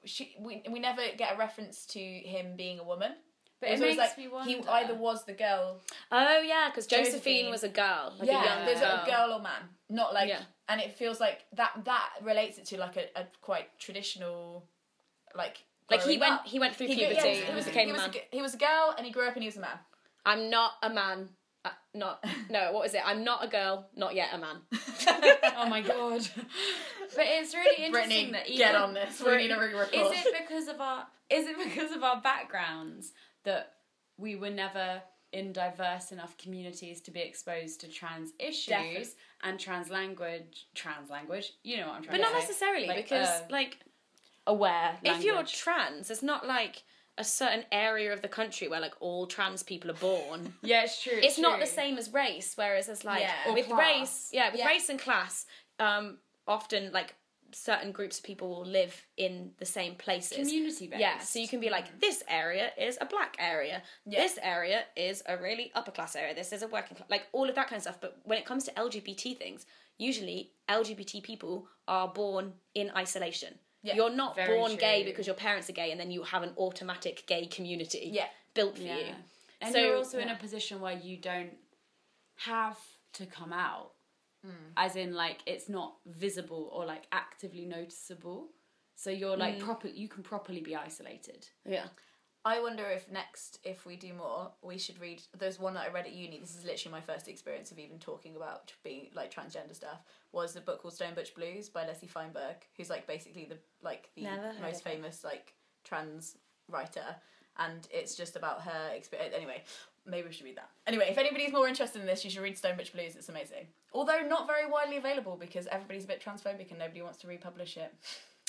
we never get a reference to him being a woman. But was it always makes like me wonder. he either was the girl. Oh yeah, because Josephine Josephine was a girl, like yeah, a young there's girl. a girl or man, not like. Yeah. And it feels like that relates it to like a quite traditional, like. Like growing up. he went through He puberty. yeah, and became a man. he was a girl and he grew up and he was a man. I'm not a man. What is it? I'm not a girl, not yet a man. Oh my god! But it's really interesting Brittany, that even get on this. We need a report. Is it because of our backgrounds that we were never in diverse enough communities to be exposed to trans issues Definitely. and trans language? You know what I'm trying But to not say. necessarily, Like, because like aware. if you're language. trans, it's not like a certain area of the country where like all trans people are born. Yeah, it's true. It's not the same as race, whereas it's like Yeah. with Or race, class. with race and class, often like certain groups of people will live in the same places. Community-based. Yeah, so you can be like, this area is a black area. Yeah. This area is a really upper class area. This is a working class, like all of that kind of stuff. But when it comes to LGBT things, usually LGBT people are born in isolation. Yeah, You're not very born gay true. because your parents are gay and then you have an automatic gay community Yeah. built for Yeah. you. And So- you're also in a position where you don't have to come out. As in, like, it's not visible or, like, actively noticeable. So you're, like, you can properly be isolated. Yeah. I wonder if we do more, we should read. There's one that I read at uni. This is literally my first experience of even talking about being like transgender stuff. Was a book called Stone Butch Blues by Leslie Feinberg, who's like basically the Never heard most of it. famous like trans writer, and it's just about her experience. Anyway, maybe we should read that. Anyway, if anybody's more interested in this, you should read Stone Butch Blues. It's amazing. Although not very widely available because everybody's a bit transphobic and nobody wants to republish it.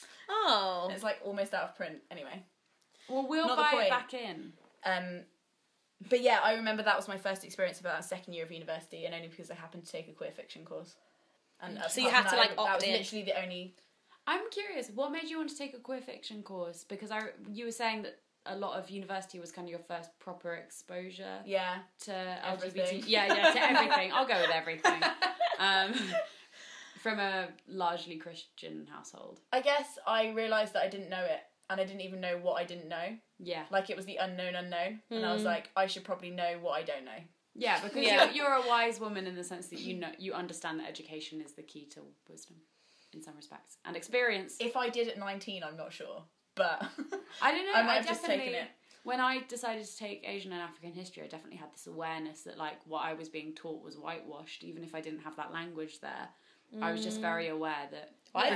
Oh. It's like almost out of print. Anyway. Well, we'll Not the buy point. it back in. But yeah, I remember that was my first experience of that second year of university, and only because I happened to take a queer fiction course. And So you apart had from to, that, like, that opt was in. literally the only. I'm curious, what made you want to take a queer fiction course? Because you were saying that a lot of university was kind of your first proper exposure Yeah. to Everything. LGBT. Yeah, to everything. I'll go with everything. From a largely Christian household. I guess I realised that I didn't know it, and I didn't even know what I didn't know. Yeah. Like, it was the unknown unknown, and I was like, I should probably know what I don't know. Yeah, because you're a wise woman in the sense that you understand that education is the key to wisdom in some respects and experience. If I did at 19, I'm not sure, but I don't know. I might have just taken it. When I decided to take Asian and African history, I definitely had this awareness that like what I was being taught was whitewashed, even if I didn't have that language there. I was just very aware that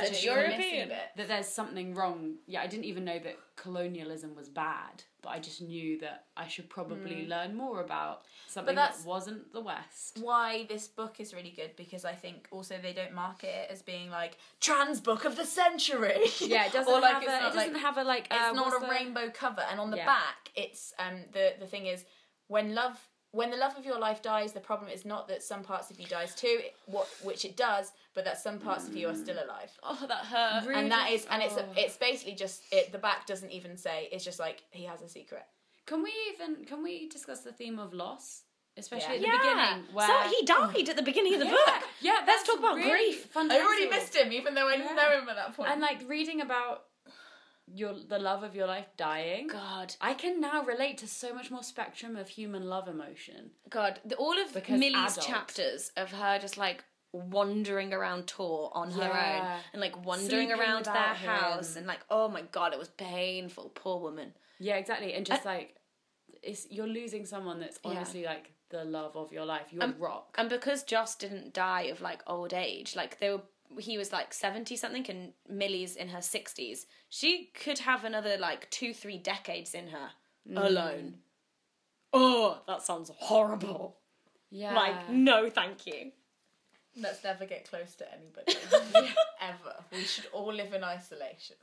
that there's something wrong. Yeah, I didn't even know that colonialism was bad, but I just knew that I should probably learn more about something that wasn't the West. Why this book is really good, because I think also they don't market it as being like trans book of the century. Yeah, it doesn't have it's not a rainbow cover, and on the back it's the thing is when the love of your life dies, the problem is not that some parts of you dies too, which it does, but that some parts of you are still alive. Oh, that hurt. Really? And that is, and it's basically just the back doesn't even say. It's just like he has a secret. Can we discuss the theme of loss, especially at the beginning? Where... So he died at the beginning of the book. Yeah, let's talk about grief. I already missed him, even though I didn't know him at that point. And like reading about the love of your life dying. God, I can now relate to so much more spectrum of human love emotion. God, all of Millie's chapters of her just like wandering around Tor on her own and like wandering Sleeping around their without house him. and like, oh my God, it was painful. Poor woman. Yeah, exactly. And just like you're losing someone that's honestly like the love of your life. You're a rock. And because Joss didn't die of like old age, like he was like 70 something and Millie's in her 60s. She could have another like 2-3 decades in her alone. Oh, that sounds horrible. Yeah. Like, no, thank you. Let's never get close to anybody. Ever. We should all live in isolation.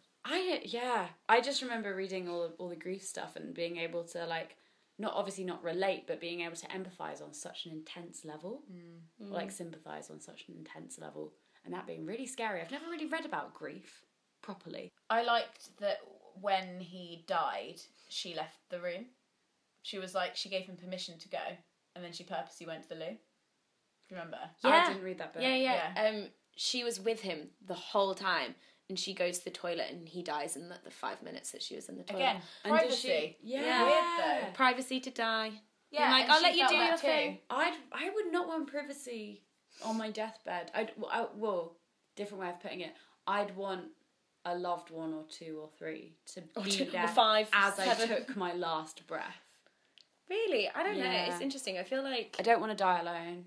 I just remember reading all the grief stuff and being able to like not relate, but being able to empathise on such an intense level, or like sympathise on such an intense level, and that being really scary. I've never really read about grief properly. I liked that when he died, she left the room. She was like, she gave him permission to go, and then she purposely went to the loo. Do you remember? Yeah. I didn't read that book. Yeah. She was with him the whole time. And she goes to the toilet and he dies in the 5 minutes that she was in the toilet. Again, privacy. Weird though. Privacy to die. Yeah, I'm like, I'll let you do your thing. I would not want privacy on my deathbed. Different way of putting it. I'd want a loved one or 2 or 3 to be there 5, as 7. I took my last breath. Really? I don't know. It's interesting. I feel like... I don't want to die alone.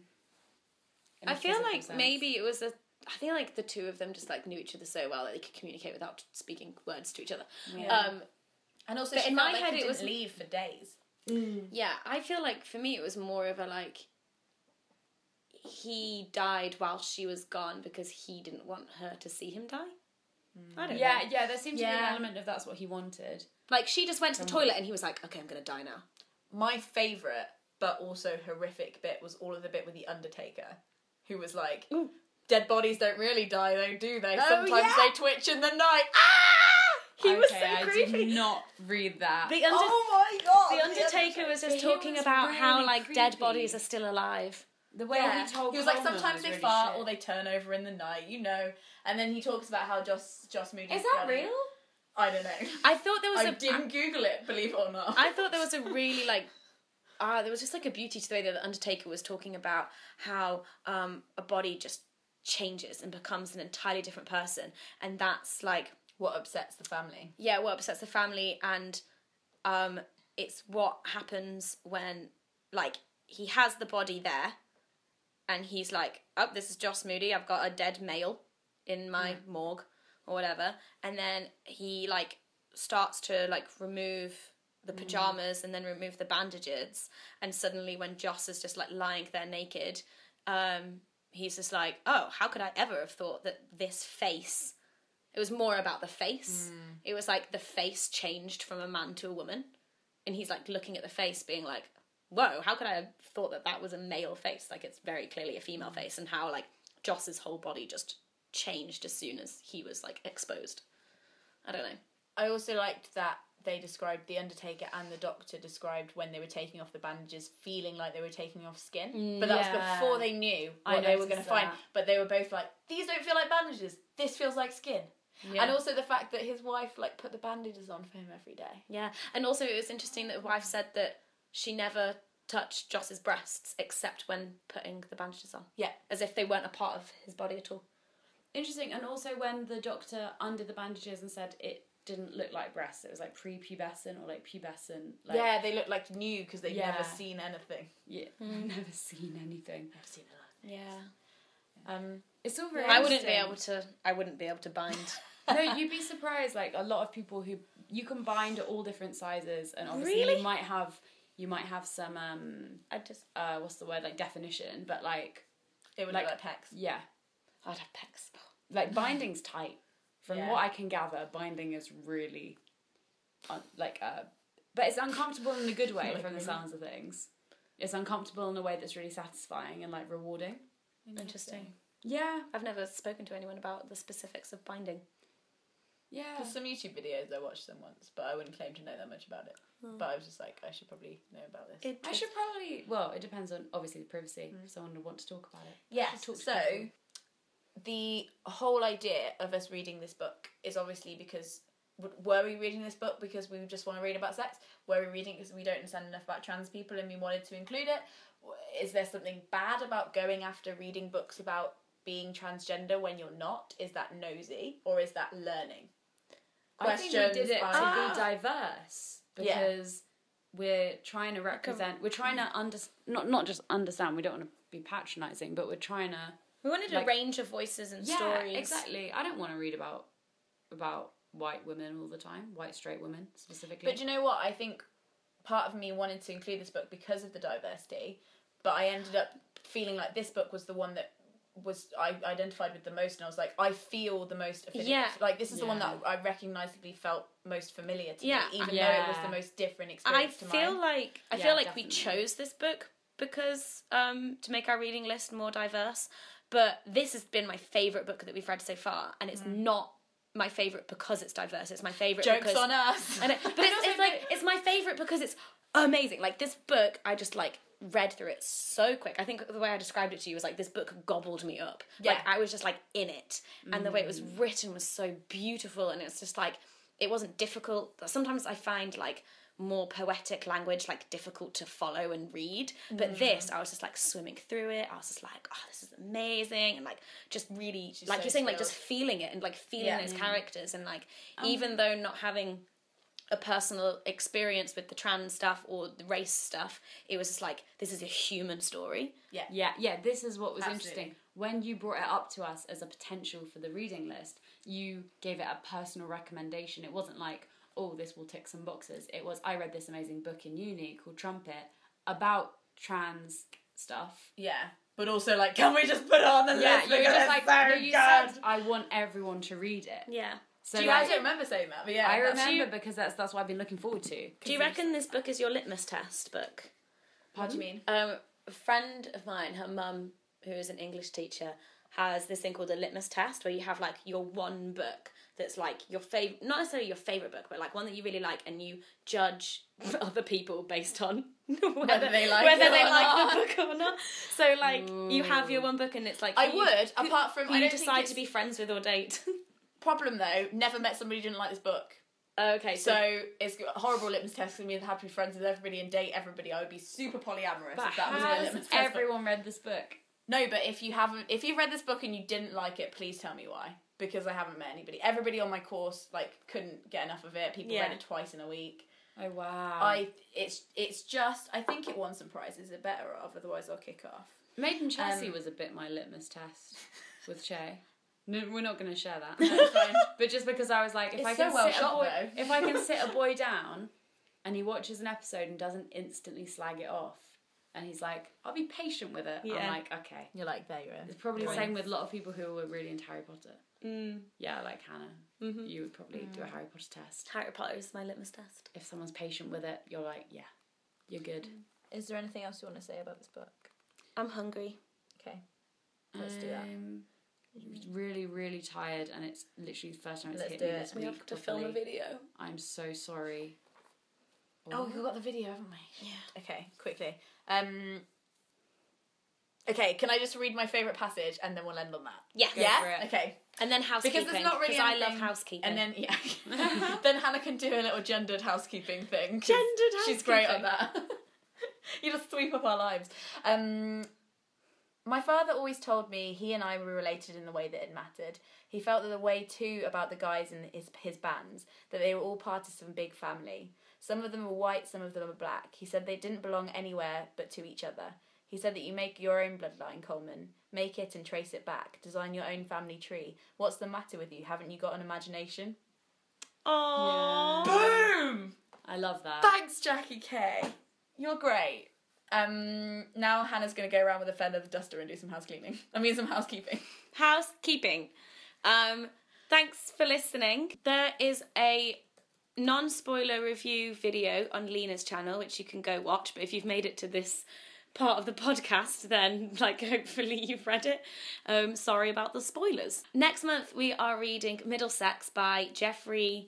I feel like maybe it was I feel like the two of them just like knew each other so well that they could communicate without speaking words to each other. Yeah. And also, but she in felt my like head, he it was didn't leave for days. Yeah, I feel like for me it was more of a like he died while she was gone because he didn't want her to see him die. I don't know. Yeah, there seemed to be an element of that's what he wanted. Like she just went to the toilet and he was like, okay, I'm going to die now. My favourite, but also horrific bit was all of the bit with the Undertaker, who was like, dead bodies don't really die though, do they? Sometimes they twitch in the night. He was so creepy. I did not read that. Oh my God! The Undertaker was just talking about how like dead bodies are still alive. The way he told he was like, Coleman sometimes was they really fart shit. or they turn over in the night, you know. And then he talks about how Joss Moody Is that real? I don't know. I thought there was I didn't Google it, believe it or not. I thought there was a really like there was just like a beauty to the way that the Undertaker was talking about how a body just changes and becomes an entirely different person, and that's like what upsets the family. Yeah, what upsets the family, and it's what happens when like he has the body there, and he's like, oh, this is Joss Moody. I've got a dead male in my morgue or whatever, and then he like starts to like remove the pajamas and then remove the bandages, and suddenly when Joss is just like lying there naked, he's just like, oh, how could I ever have thought that this face... It was more about the face. It was like the face changed from a man to a woman, and he's like looking at the face being like, whoa, how could I have thought that that was a male face? Like it's very clearly a female face, and how like Joss's whole body just changed as soon as he was like exposed. I don't know. I also liked that they described, the Undertaker and the Doctor described when they were taking off the bandages, feeling like they were taking off skin. But that was before they knew what they were going to find. But they were both like, these don't feel like bandages. This feels like skin. Yeah. And also the fact that his wife like put the bandages on for him every day. Yeah, and also it was interesting that the wife said that she never touched Joss's breasts except when putting the bandages on. Yeah. As if they weren't a part of his body at all. Interesting, and also when the doctor undid the bandages and said it didn't look like breasts, it was like pre-pubescent or like pubescent. Like, yeah, they looked like new because they'd never seen anything. Yeah, never seen anything. Never seen it. Yeah. It's all very. I wouldn't be able to bind. No, you'd be surprised. Like a lot of people who you can bind at all different sizes, and obviously Really? you might have some what's the word, like definition, but like it would look like pecs. Yeah, I'd have pecs. Like binding's tight. From what I can gather, binding is really but it's uncomfortable in a good way from the sounds of things. It's uncomfortable in a way that's really satisfying and like rewarding. Interesting. Yeah, I've never spoken to anyone about the specifics of binding. Yeah. There's some YouTube videos, I watched them once, but I wouldn't claim to know that much about it. But I was just like, I should probably know about this. I should probably, well, it depends on, obviously, the privacy, if someone would want to talk about it. Yes, so the whole idea of us reading this book is obviously because, were we reading this book because we just want to read about sex? Were we reading it because we don't understand enough about trans people and we wanted to include it? Is there something bad about going after reading books about being transgender when you're not? Is that nosy or is that learning? I think we did it to be diverse because we're trying to represent, we're trying to not just understand, we don't want to be patronising, but we're trying to... We wanted a range of voices and stories. Yeah, exactly. I don't want to read about white women all the time, white straight women specifically. But do you know what? I think part of me wanted to include this book because of the diversity, but I ended up feeling like this book was the one that I identified with the most, and I was like, I feel the most affinity. Yeah. Like, this is the one that I recognisably felt most familiar to me, even though it was the most different experience to mine. I feel like we chose this book because to make our reading list more diverse, but this has been my favourite book that we've read so far, and it's not my favourite because it's diverse. It's my favourite because... Joke's on us! But it's my favourite because it's amazing. Like, this book, I just, like, read through it so quick. I think the way I described it to you was like, this book gobbled me up. Yeah. Like, I was just like in it, and the way it was written was so beautiful, and it's just like, it wasn't difficult. Sometimes I find like more poetic language like difficult to follow and read, but this, I was just like swimming through it. I was just like, oh, this is amazing, and like just really, like so you're saying, like just feeling it and like feeling those characters, and like even though not having a personal experience with the trans stuff or the race stuff, it was just like, this is a human story. Yeah, this is what was interesting. When you brought it up to us as a potential for the reading list, you gave it a personal recommendation. It wasn't like, oh, this will tick some boxes. It was, I read this amazing book in uni called Trumpet about trans stuff. Yeah. But also, like, can we just put it on the list? Yeah, you were just like, so you said, I want everyone to read it. Yeah. So I don't remember saying that, but yeah. I remember because that's what I've been looking forward to. Do you reckon this book is your litmus test book? What do you mean? A friend of mine, her mum, who is an English teacher, has this thing called a litmus test where you have like your one book that's like your favorite, not necessarily your favourite book, but like one that you really like, and you judge other people based on whether they like the book or not. So like you have your one book and it's like apart from who you decide to be friends with or date. Problem though, never met somebody who didn't like this book. Okay, so it's a horrible litmus test for me to have to be friends with everybody and date everybody. I would be super polyamorous if that was my litmus test. Everyone read this book. No, but if you've read this book and you didn't like it, please tell me why. Because I haven't met anybody. Everybody on my course like couldn't get enough of it. People read it twice in a week. Oh wow. It's just, I think it won some prizes. It better of, otherwise I'll kick off. Made in Chelsea was a bit my litmus test with Che. No, we're not going to share that. That's fine. But just because I was like, if I can sit a boy down and he watches an episode and doesn't instantly slag it off, and he's like, I'll be patient with it. Yeah. I'm like, okay. You're like, there you are. It's probably the same with a lot of people who were really into Harry Potter. Yeah, like Hannah. Mm-hmm. You would probably do a Harry Potter test. Harry Potter is my litmus test. If someone's patient with it, you're like, yeah, you're good. Is there anything else you want to say about this book? I'm hungry. Okay. Let's do that. really, really tired, and it's literally the first time it's Let's hit do me it. this We week. have to film a properly. video. I'm so sorry. Oh, we've got the video, haven't we? Yeah. Okay, quickly. Okay, can I just read my favourite passage and then we'll end on that? Yes. Go Yeah? for it. Okay. And then housekeeping. Because there's not really I love anything- housekeeping. And then, yeah. Then Hannah can do a little gendered housekeeping thing. 'cause Gendered She's great housekeeping. at that. You just sweep up our lives. My father always told me he and I were related in the way that it mattered. He felt that the way too about the guys in his bands, that they were all part of some big family. Some of them were white, some of them were black. He said they didn't belong anywhere but to each other. He said that you make your own bloodline, Coleman. Make it and trace it back. Design your own family tree. What's the matter with you? Haven't you got an imagination? Aww. Boom! I love that. Thanks, Jackie K. You're great. Now Hannah's going to go around with a feather duster and do some housekeeping. Some housekeeping. Housekeeping. Thanks for listening. There is a non-spoiler review video on Lena's channel, which you can go watch, but if you've made it to this part of the podcast, then hopefully you've read it. Sorry about the spoilers. Next month we are reading Middlesex by Jeffrey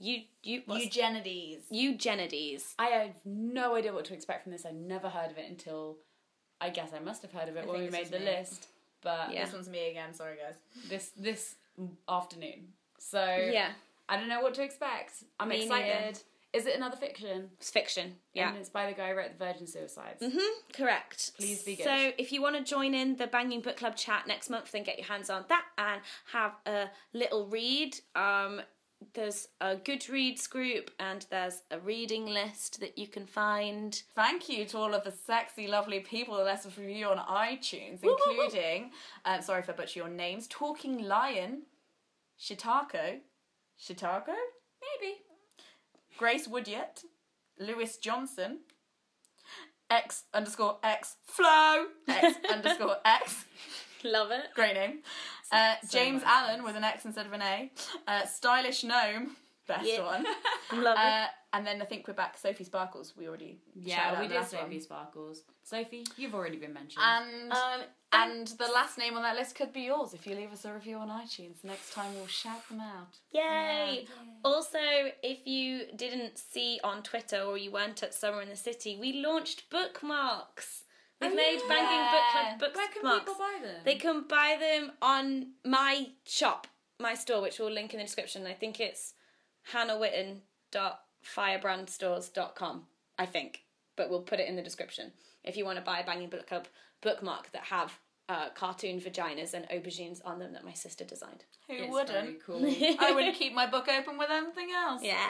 Eugenides. I have no idea what to expect from this. I've never heard of it until, I guess I must have heard of it when we made the list. But This one's me again, sorry guys. this afternoon. So Yeah. I don't know what to expect. I'm Me excited. neither. Is it another fiction? It's fiction. Yeah. And it's by the guy who wrote The Virgin Suicides. Correct. Please be good. So if you want to join in the Banging Book Club chat next month, then get your hands on that and have a little read. There's a Goodreads group and there's a reading list that you can find. Thank you to all of the sexy, lovely people that left us a review on iTunes, including, sorry if I butcher your names, Talking Lion, Shitako, maybe, Grace Woodyett, Lewis Johnson, X_X, Flo, X_X, Love it. great name, James Allen with an X instead of an A, Stylish Gnome, best one, Love it. and then I think we're back, Sophie Sparkles, we already shouted Yeah, out we the did last one. Sophie Sparkles. Sophie, you've already been mentioned. And the last name on that list could be yours if you leave us a review on iTunes. Next time we'll shout them out. Yay! Also, if you didn't see on Twitter or you weren't at Summer in the City, we launched bookmarks. We've made Banging Book Club bookmarks. Where can people buy them? They can buy them on my shop, my store, which we'll link in the description. I think it's hannahwitten.firebrandstores.com, I think. But we'll put it in the description if you want to buy a Banging Book Club bookmark that have cartoon vaginas and aubergines on them that my sister designed. Who It's wouldn't? very cool. I wouldn't keep my book open with anything else. Yeah.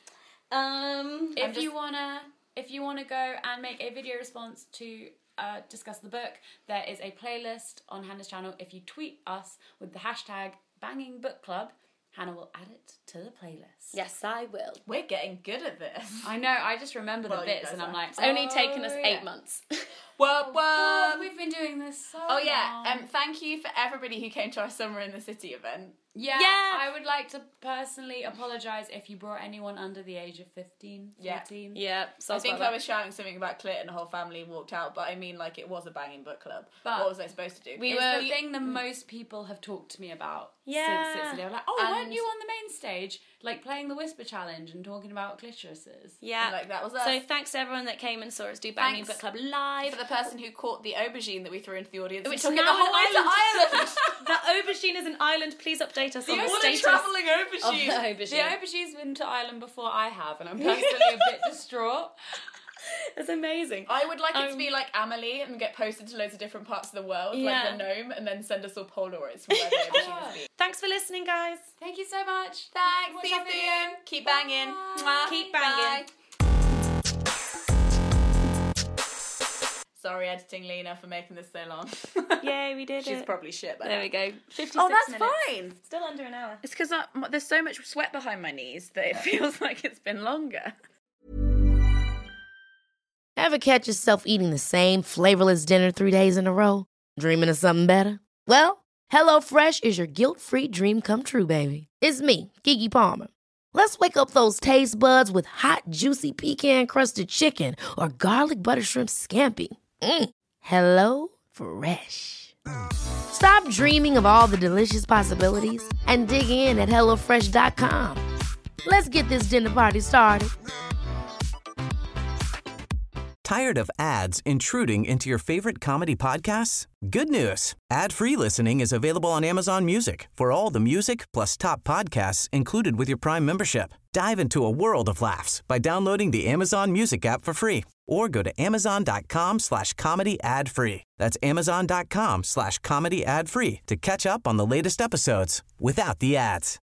If you wanna go and make a video response to discuss the book, there is a playlist on Hannah's channel. If you tweet us with the hashtag Banging Book Club, Hannah will add it to the playlist. Yes, I will. We're getting good at this. I know. I just remember Well, the you bits, guys and I'm are. like, It's only taken us 8 yeah. months. What? Oh, we've been doing this so Oh yeah. long. Thank you for everybody who came to our Summer in the City event. Yeah, Yeah. I would like to personally apologise if you brought anyone under the age of 15, 14. Yeah, so I think I was shouting something about clit and the whole family walked out, but I mean like it was a banging book club. But what was I supposed to do? we It's were the thing that most people have talked to me about Yeah. since they were like, oh, And- weren't you on the main stage, like playing the Whisper Challenge and talking about clitorises? Yeah. And, like, that was us. So thanks to everyone that came and saw us do Banging Thanks Book Club live. For the person who caught the aubergine that we threw into the audience, Which and is took it now the whole way an to Ireland. The aubergine is an island. Please update us on the only status travelling of aubergine. the aubergine. The aubergine's been to Ireland before I have, and I'm personally a bit distraught. It's amazing. I would like it to be like Amelie and get posted to loads of different parts of the world, Yeah. like the gnome, and then send us all Polaroids from where the aubergine has been. Thanks for listening, guys. Thank you so much. Thanks, Watch see you our video. soon. Keep banging. Mwah. Keep banging. Bye. Sorry, editing Lena, for making this so long. Yay, we did She's it. probably shit by There now. we go. 56 Oh, that's minutes. fine. Still under an hour. It's because there's so much sweat behind my knees that it feels like it's been longer. Ever catch yourself eating the same flavorless dinner 3 days in a row? Dreaming of something better? Well, HelloFresh is your guilt-free dream come true, baby. It's me, Keke Palmer. Let's wake up those taste buds with hot, juicy pecan-crusted chicken or garlic butter shrimp scampi. Hello Fresh. Stop dreaming of all the delicious possibilities and dig in at HelloFresh.com. Let's get this dinner party started. Tired of ads intruding into your favorite comedy podcasts? Good news. Ad-free listening is available on Amazon Music for all the music plus top podcasts included with your Prime membership. Dive into a world of laughs by downloading the Amazon Music app for free or go to amazon.com/comedy ad-free. That's amazon.com/comedy ad-free to catch up on the latest episodes without the ads.